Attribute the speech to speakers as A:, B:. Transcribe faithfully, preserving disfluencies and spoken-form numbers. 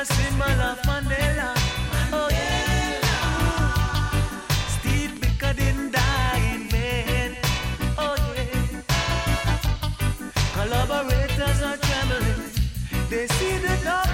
A: a symbol of Mandela. Oh yeah. Steve Biko didn't die in vain. Oh yeah. Collaborators are trembling. They see the dark.